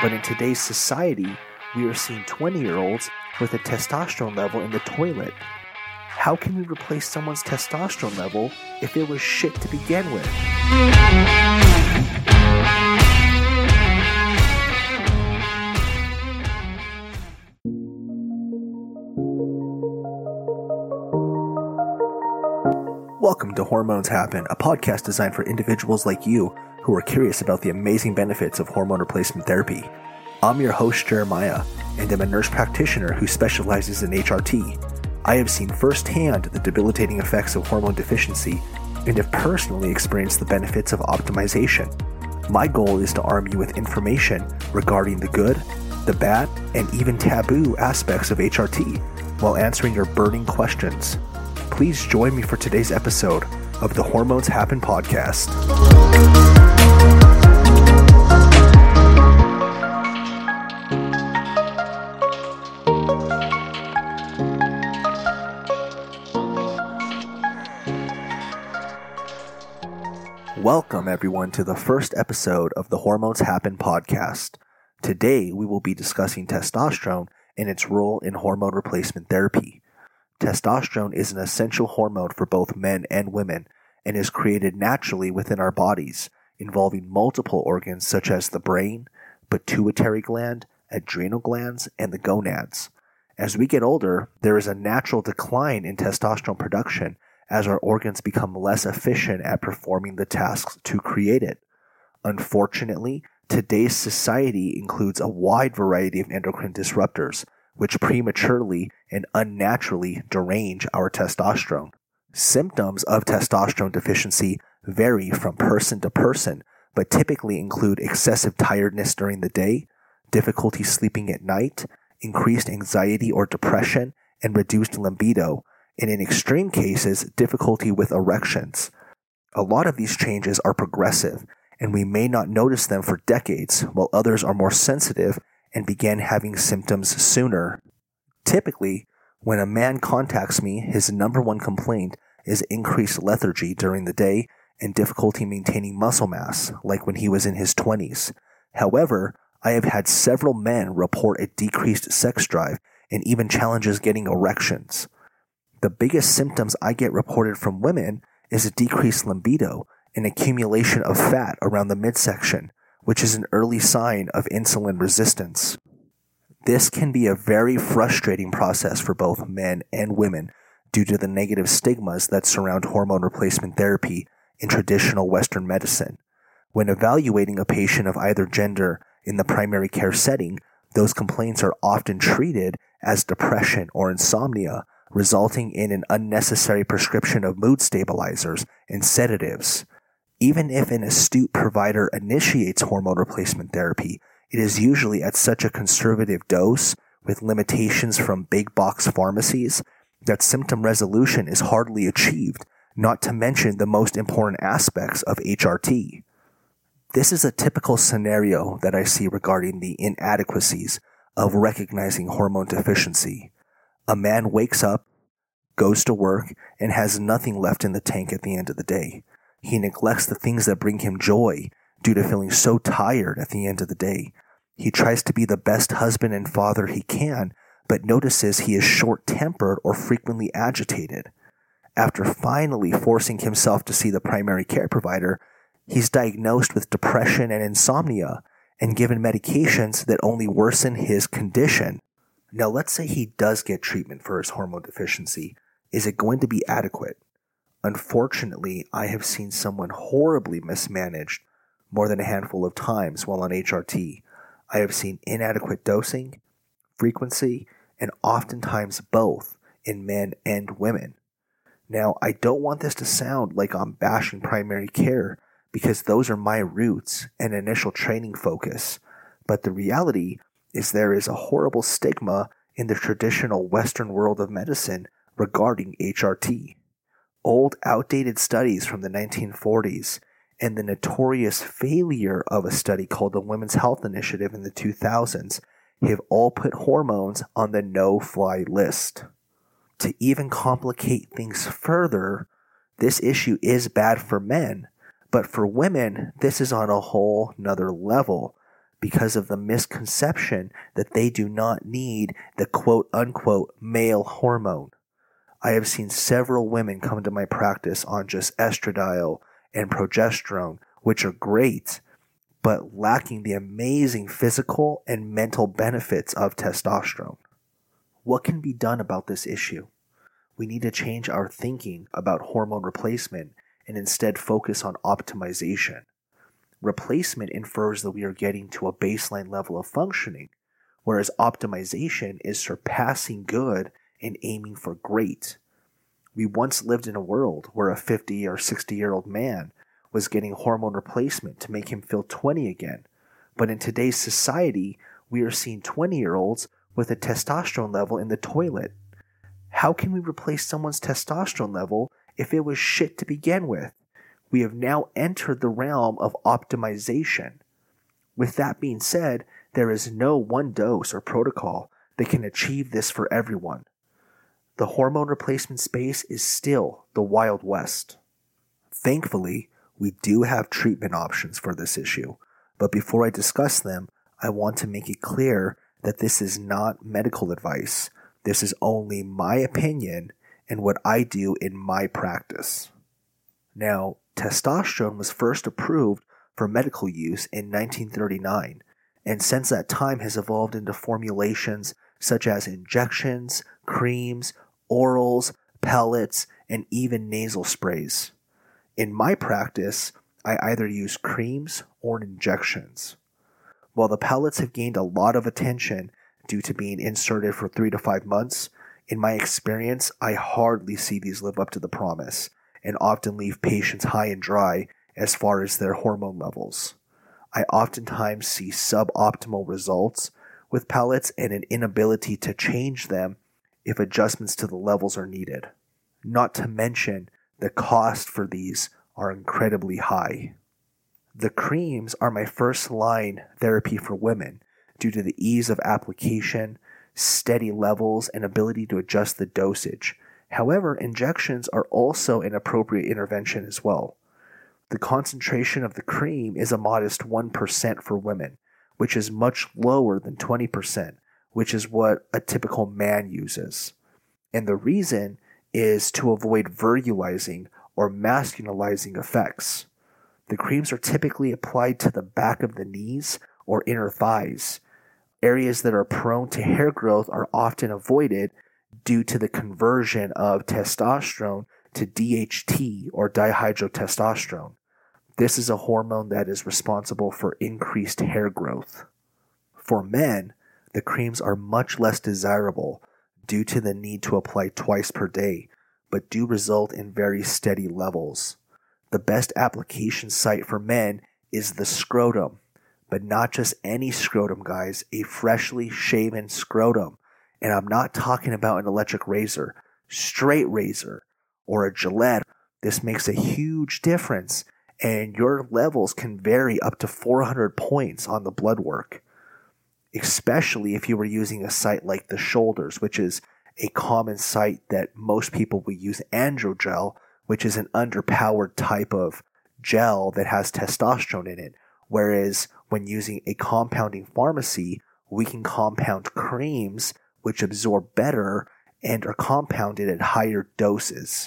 But in today's society, we are seeing 20-year-olds with a testosterone level in the toilet. How can we replace someone's testosterone level if it was shit to begin with? Welcome to Hormones Happen, a podcast designed for individuals like you who are curious about the amazing benefits of hormone replacement therapy. I'm your host, Jeremiah, and I'm a nurse practitioner who specializes in HRT. I have seen firsthand the debilitating effects of hormone deficiency and have personally experienced the benefits of optimization. My goal is to arm you with information regarding the good, the bad, and even taboo aspects of HRT while answering your burning questions. Please join me for today's episode of the Hormones Happen podcast. Welcome everyone to the first episode of the Hormones Happen podcast. Today we will be discussing testosterone and its role in hormone replacement therapy. Testosterone is an essential hormone for both men and women and is created naturally within our bodies, involving multiple organs such as the brain, pituitary gland, adrenal glands, and the gonads. As we get older, there is a natural decline in testosterone production as our organs become less efficient at performing the tasks to create it. Unfortunately, today's society includes a wide variety of endocrine disruptors, which prematurely and unnaturally derange our testosterone. Symptoms of testosterone deficiency vary from person to person, but typically include excessive tiredness during the day, difficulty sleeping at night, increased anxiety or depression, and reduced libido, and in extreme cases, difficulty with erections. A lot of these changes are progressive, and we may not notice them for decades, while others are more sensitive and began having symptoms sooner. Typically, when a man contacts me, his number one complaint is increased lethargy during the day and difficulty maintaining muscle mass, like when he was in his 20s. However, I have had several men report a decreased sex drive and even challenges getting erections. The biggest symptoms I get reported from women is a decreased libido and accumulation of fat around the midsection, which is an early sign of insulin resistance. This can be a very frustrating process for both men and women due to the negative stigmas that surround hormone replacement therapy in traditional Western medicine. When evaluating a patient of either gender in the primary care setting, those complaints are often treated as depression or insomnia, resulting in an unnecessary prescription of mood stabilizers and sedatives. Even if an astute provider initiates hormone replacement therapy, it is usually at such a conservative dose, with limitations from big box pharmacies, that symptom resolution is hardly achieved, not to mention the most important aspects of HRT. This is a typical scenario that I see regarding the inadequacies of recognizing hormone deficiency. A man wakes up, goes to work, and has nothing left in the tank at the end of the day. He neglects the things that bring him joy due to feeling so tired at the end of the day. He tries to be the best husband and father he can, but notices he is short-tempered or frequently agitated. After finally forcing himself to see the primary care provider, he's diagnosed with depression and insomnia and given medications that only worsen his condition. Now, let's say he does get treatment for his hormone deficiency. Is it going to be adequate? Unfortunately, I have seen someone horribly mismanaged more than a handful of times while on HRT. I have seen inadequate dosing, frequency, and oftentimes both in men and women. Now, I don't want this to sound like I'm bashing primary care because those are my roots and initial training focus, but the reality is there is a horrible stigma in the traditional Western world of medicine regarding HRT. Old, outdated studies from the 1940s and the notorious failure of a study called the Women's Health Initiative in the 2000s have all put hormones on the no-fly list. To even complicate things further, this issue is bad for men, but for women, this is on a whole nother level. because of the misconception that they do not need the quote-unquote male hormone. I have seen several women come to my practice on just estradiol and progesterone, which are great, but lacking the amazing physical and mental benefits of testosterone. What can be done about this issue? We need to change our thinking about hormone replacement and instead focus on optimization. Replacement infers that we are getting to a baseline level of functioning, whereas optimization is surpassing good and aiming for great. We once lived in a world where a 50 or 60-year-old man was getting hormone replacement to make him feel 20 again. But in today's society, we are seeing 20-year-olds with a testosterone level in the toilet. How can we replace someone's testosterone level if it was shit to begin with? We have now entered the realm of optimization. With that being said, there is no one dose or protocol that can achieve this for everyone. The hormone replacement space is still the Wild West. Thankfully, we do have treatment options for this issue, but before I discuss them, I want to make it clear that this is not medical advice. This is only my opinion and what I do in my practice. Now, testosterone was first approved for medical use in 1939, and since that time has evolved into formulations such as injections, creams, orals, pellets, and even nasal sprays. In my practice, I either use creams or injections. While the pellets have gained a lot of attention due to being inserted for 3 to 5 months, in my experience, I hardly see these live up to the promise and often leave patients high and dry as far as their hormone levels. I oftentimes see suboptimal results with pellets and an inability to change them if adjustments to the levels are needed. Not to mention, the cost for these are incredibly high. The creams are my first line therapy for women due to the ease of application, steady levels, and ability to adjust the dosage. However, injections are also an appropriate intervention as well. The concentration of the cream is a modest 1% for women, which is much lower than 20%, which is what a typical man uses. And the reason is to avoid virulizing or masculinizing effects. The creams are typically applied to the back of the knees or inner thighs. Areas that are prone to hair growth are often avoided due to the conversion of testosterone to DHT or dihydrotestosterone. This is a hormone that is responsible for increased hair growth. For men, the creams are much less desirable due to the need to apply twice per day, but do result in very steady levels. The best application site for men is the scrotum, but not just any scrotum, guys, a freshly shaven scrotum. And I'm not talking about an electric razor, straight razor, or a Gillette. This makes a huge difference, and your levels can vary up to 400 points on the blood work, especially if you were using a site like the shoulders, which is a common site that most people will use androgel, which is an underpowered type of gel that has testosterone in it. Whereas when using a compounding pharmacy, we can compound creams which absorb better and are compounded at higher doses.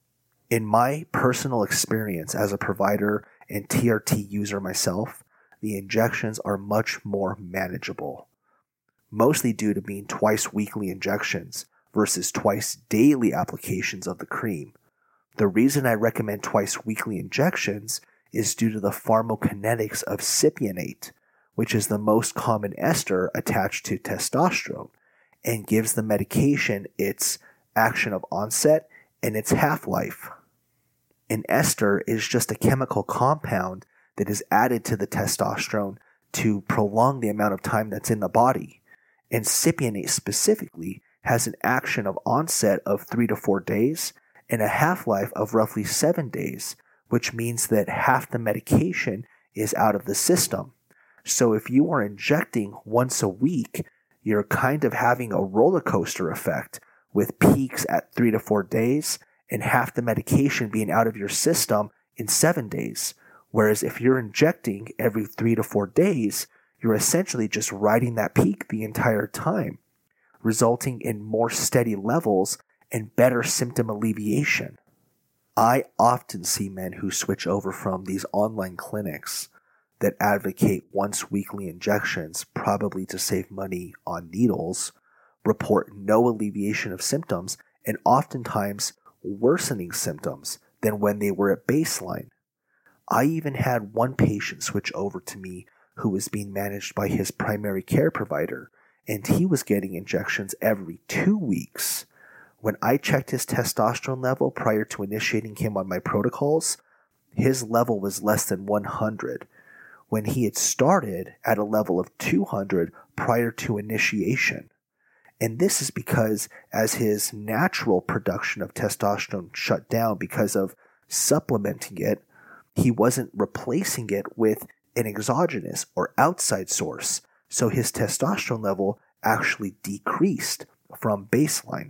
In my personal experience as a provider and TRT user myself, the injections are much more manageable, mostly due to being twice weekly injections versus twice daily applications of the cream. The reason I recommend twice weekly injections is due to the pharmacokinetics of cypionate, which is the most common ester attached to testosterone, and gives the medication its action of onset and its half-life. An ester is just a chemical compound that is added to the testosterone to prolong the amount of time that's in the body. And cypionate specifically has an action of onset of 3 to 4 days and a half-life of roughly 7 days, which means that half the medication is out of the system. So if you are injecting once a week, you're kind of having a roller coaster effect with peaks at 3 to 4 days and half the medication being out of your system in 7 days. Whereas if you're injecting every 3 to 4 days, you're essentially just riding that peak the entire time, resulting in more steady levels and better symptom alleviation. I often see men who switch over from these online clinics that advocate once weekly injections, probably to save money on needles, report no alleviation of symptoms and oftentimes worsening symptoms than when they were at baseline. I even had one patient switch over to me who was being managed by his primary care provider, and he was getting injections every 2 weeks. When I checked his testosterone level prior to initiating him on my protocols, his level was less than 100, when he had started at a level of 200 prior to initiation. And this is because as his natural production of testosterone shut down because of supplementing it, he wasn't replacing it with an exogenous or outside source, so his testosterone level actually decreased from baseline.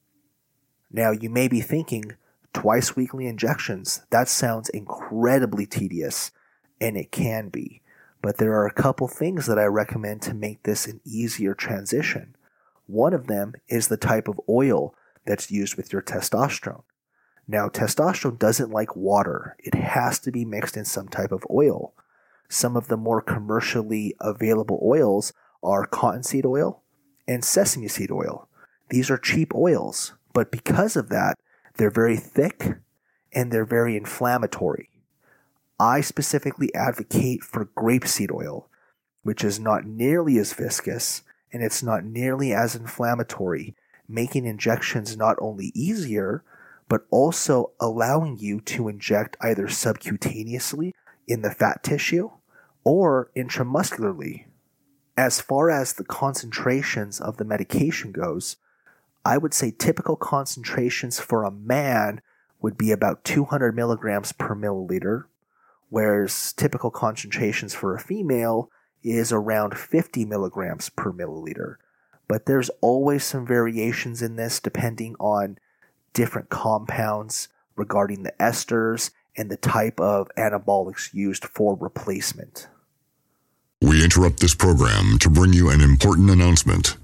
Now you may be thinking, twice weekly injections, that sounds incredibly tedious, and it can be, but there are a couple things that I recommend to make this an easier transition. One of them is the type of oil that's used with your testosterone. Now, testosterone doesn't like water. It has to be mixed in some type of oil. Some of the more commercially available oils are cottonseed oil and sesame seed oil. These are cheap oils, but because of that, they're very thick and they're very inflammatory. I specifically advocate for grapeseed oil, which is not nearly as viscous and it's not nearly as inflammatory, making injections not only easier, but also allowing you to inject either subcutaneously in the fat tissue or intramuscularly. As far as the concentrations of the medication goes, I would say typical concentrations for a man would be about 200 milligrams per milliliter, whereas typical concentrations for a female is around 50 milligrams per milliliter. But there's always some variations in this depending on different compounds regarding the esters and the type of anabolics used for replacement. We interrupt this program to bring you an important announcement.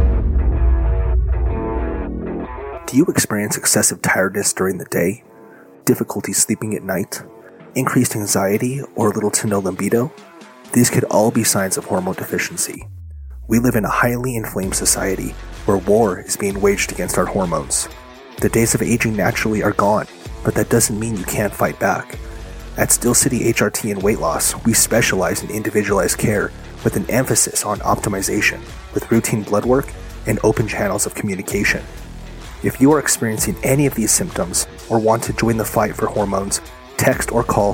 Do you experience excessive tiredness during the day, difficulty sleeping at night, increased anxiety, or little to no libido? These could all be signs of hormone deficiency. We live in a highly inflamed society where war is being waged against our hormones. The days of aging naturally are gone, but that doesn't mean you can't fight back. At Steel City HRT and Weight Loss, we specialize in individualized care with an emphasis on optimization, with routine blood work and open channels of communication. If you are experiencing any of these symptoms or want to join the fight for hormones, text or call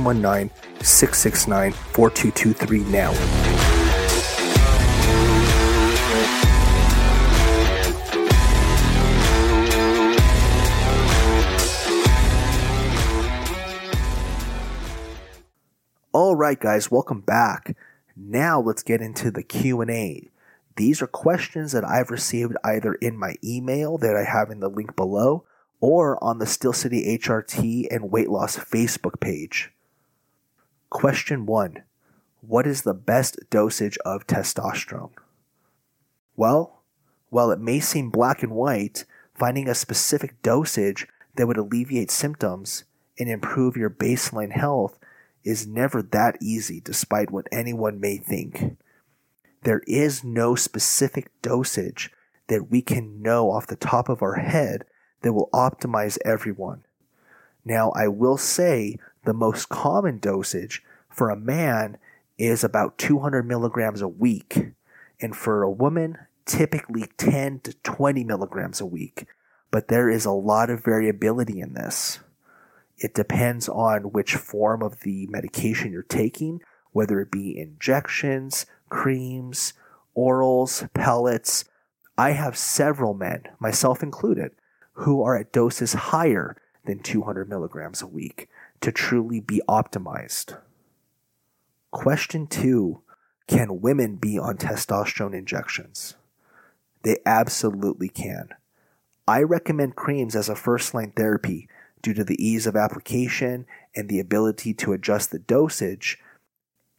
719-669-4223 now. Alright guys, welcome back. Now let's get into the Q&A. These are questions that I've received either in my email that I have in the link below or on the Steel City HRT and Weight Loss Facebook page. Question 1. What is the best dosage of testosterone? Well, while it may seem black and white, finding a specific dosage that would alleviate symptoms and improve your baseline health is never that easy despite what anyone may think. There is no specific dosage that we can know off the top of our head that will optimize everyone. Now, I will say the most common dosage for a man is about 200 milligrams a week, and for a woman, typically 10 to 20 milligrams a week, but there is a lot of variability in this. It depends on which form of the medication you're taking, whether it be injections, creams, orals, pellets. I have several men, myself included, who are at doses higher than 200 milligrams a week to truly be optimized. Question 2. Can women be on testosterone injections? They absolutely can. I recommend creams as a first-line therapy due to the ease of application and the ability to adjust the dosage.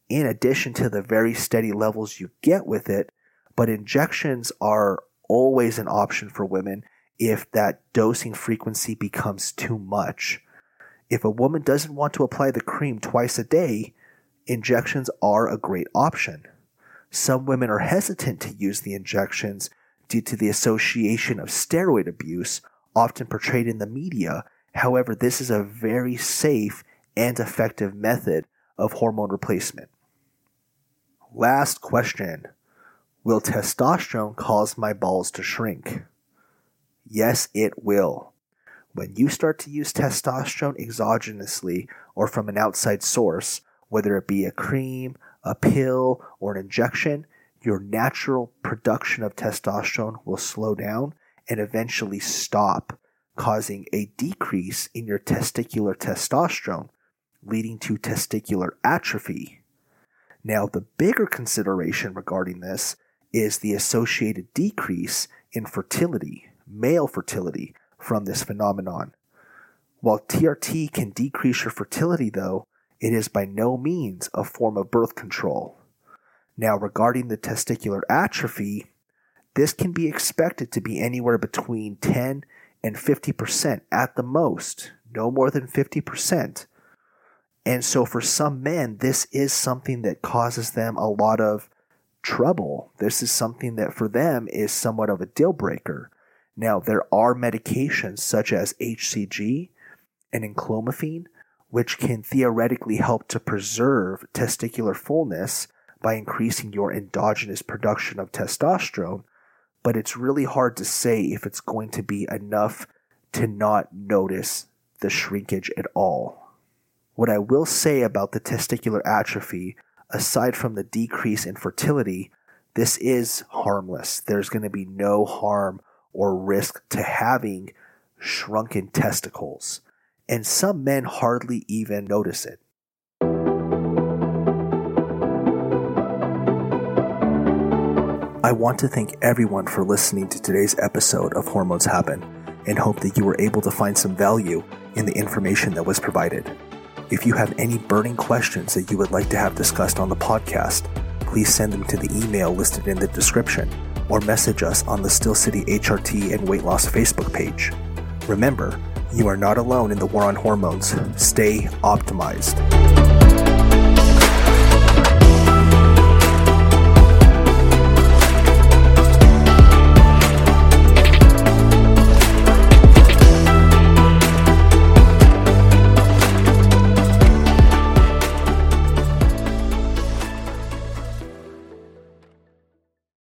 in addition to the very steady levels you get with it, but injections are always an option for women if that dosing frequency becomes too much. If a woman doesn't want to apply the cream twice a day, injections are a great option. Some women are hesitant to use the injections due to the association of steroid abuse often portrayed in the media. However, this is a very safe and effective method of hormone replacement. Last question. Will testosterone cause my balls to shrink? Yes, it will. When you start to use testosterone exogenously or from an outside source, whether it be a cream, a pill, or an injection, your natural production of testosterone will slow down and eventually stop, causing a decrease in your testicular testosterone, leading to testicular atrophy. Now, the bigger consideration regarding this is the associated decrease in fertility, male fertility, from this phenomenon. While TRT can decrease your fertility, though, it is by no means a form of birth control. Now, regarding the testicular atrophy, this can be expected to be anywhere between 10 and 50% at the most, no more than 50%. And so for some men, this is something that causes them a lot of trouble. This is something that for them is somewhat of a deal breaker. Now, there are medications such as HCG and enclomiphene, which can theoretically help to preserve testicular fullness by increasing your endogenous production of testosterone, but it's really hard to say if it's going to be enough to not notice the shrinkage at all. What I will say about the testicular atrophy, aside from the decrease in fertility, this is harmless. There's going to be no harm or risk to having shrunken testicles, and some men hardly even notice it. I want to thank everyone for listening to today's episode of Hormones Happen and hope that you were able to find some value in the information that was provided. If you have any burning questions that you would like to have discussed on the podcast, please send them to the email listed in the description or message us on the Steel City HRT and Weight Loss Facebook page. Remember, you are not alone in the war on hormones. Stay optimized.